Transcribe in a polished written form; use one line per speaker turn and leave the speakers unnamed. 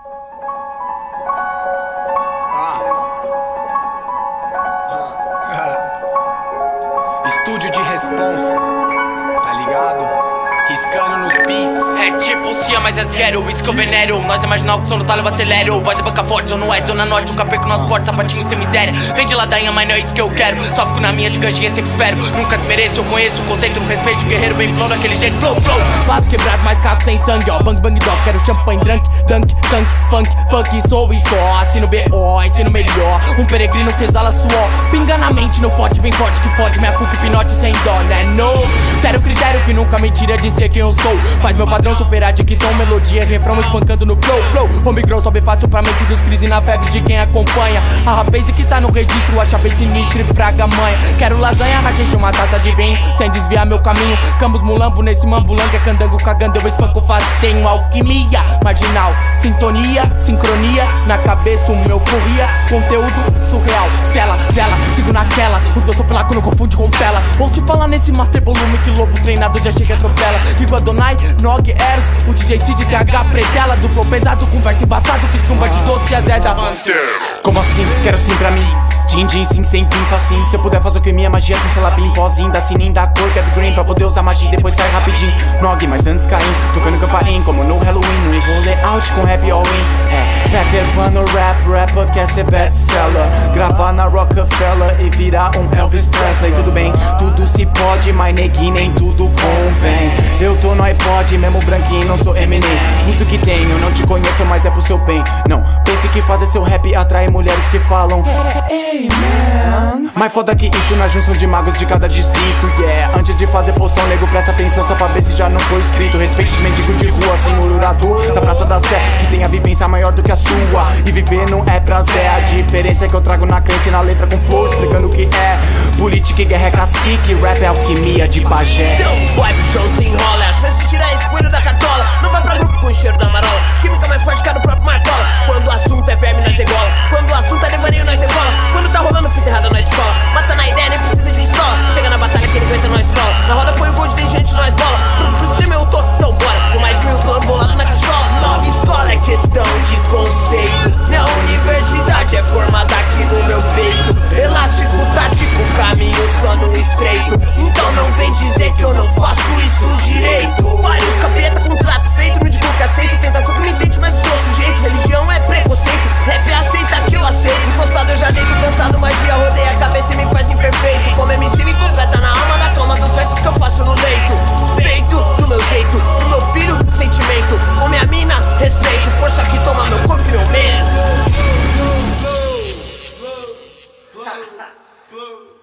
Estúdio de responsa, tá ligado? Riscando nos beats.
É tipo Cia, mas as quero, isso que eu venero. Nós é marginal que som no talo eu acelero. Voz e banca forte, zona oeste, zona norte. Um capê com nós portos, sapatinho sem miséria. Vem de ladainha, mas não é isso que eu quero. Só fico na minha de cantinha, sempre espero. Nunca desmereço, eu conheço o conceito, no respeito. Guerreiro bem flow daquele jeito, flow, flow. Vaso quebrado, mais caco tem sangue, ó. Bang, bang, dog, quero champanhe, drunk, dunk, tank, funk, sou e só. Assino B.O., ensino melhor. Um peregrino que exala suor. Pinga na mente, no forte, bem forte que fode. Minha cuca, hipnote sem dó, né? No. Sério critério que nunca me tira de ser quem eu sou. Faz meu padrão superar de que são melodia, refrão espancando no flow, flow. Home grow sobe fácil pra mente dos crise na febre de quem acompanha. A rapaze que tá no registro, acha bem sinistro e fraga manha. Quero lasanha, rachete, uma taça de vinho, sem desviar meu caminho. Cambos mulambo nesse mambulangue, é candango cagando, eu espanco facinho. Alquimia, marginal, sintonia, sincronia. Na cabeça uma euforia, conteúdo surreal. Zela, sigo naquela. Os meus sopelaco não confunde com pela. Ou se falar nesse master volume que lobo treinado já chega e atropela. Igual Adonai, Nog, Eros, o DJ Cid, TH, predela. Do flow pesado, conversa embaçado, que tromba de doce e azeda.
Como assim? Quero sim pra mim. Din, sim, sem fim, facinho. Se eu puder fazer o que minha magia sem selabim. Pozinho, da sininho, da cor, get green. Pra poder usar magia e depois sair rapidinho. Nog, mas antes caim, tocando campainha. Como no Halloween, no rolê out com rap all-in. Peter Pan no rapper quer ser best-seller. Gravar na Rockefeller e virar um Elvis Presley. Tudo bem, tudo se pode, mas neguinho nem tudo convém. Eu tô no iPod, mesmo branquinho, não sou Eminem. Uso o que tenho, não te conheço, mas é pro seu bem. Não, pense que fazer seu rap atrai mulheres que falam hey man. Mais foda que isso na junção de magos de cada distrito, yeah. Antes de fazer poção, nego, presta atenção só pra ver se já não foi escrito. Respeite os mendigos de rua, sem ururador da Praça da Sé, que tem a vivência maior do que a sua. E viver não é prazer. A diferença é que eu trago na crença e na letra com flow, explicando o que é política e guerra é cacique, rap é alquimia de pajé.
Então vai pro show, desenrola. A chance de tirar esse coelho da cartola. Não vai pra grupo com o cheiro da marola. Química mais forte que a do próprio Marcola. Quando o assunto é verme, nós degola. Quando o assunto é devaneio, nós decola. Quando tá rolando fita errada, nós descola. Mata na ideia, nem precisa de um estola. Chega na batalha, quem não aguenta, nós trola. Na roda põe o gold, tem gente, nós bola. Pro sistema eu tô, então bora. Com mais de 1000 clones bolado na cachola. Nova escola é questão de conceito. Minha universidade é formada aqui no meu peito. Elástico, tático, caminho só no estreito. Então não vem dizer que eu não faço isso direito. Vários capeta com trato feito, não digo que aceito. Tentação que me entende, mas sou sujeito. Religião é preconceito, rap aceita que eu aceito. Encostado eu já deito, cansado, magia rodeia a cabeça e me faz imperfeito. Como MC me completa na alma da cama dos versos que eu faço no leito. Feito do meu jeito, pro meu filho, sentimento. Com minha mina, respeito, força que toma meu corpo e meu medo.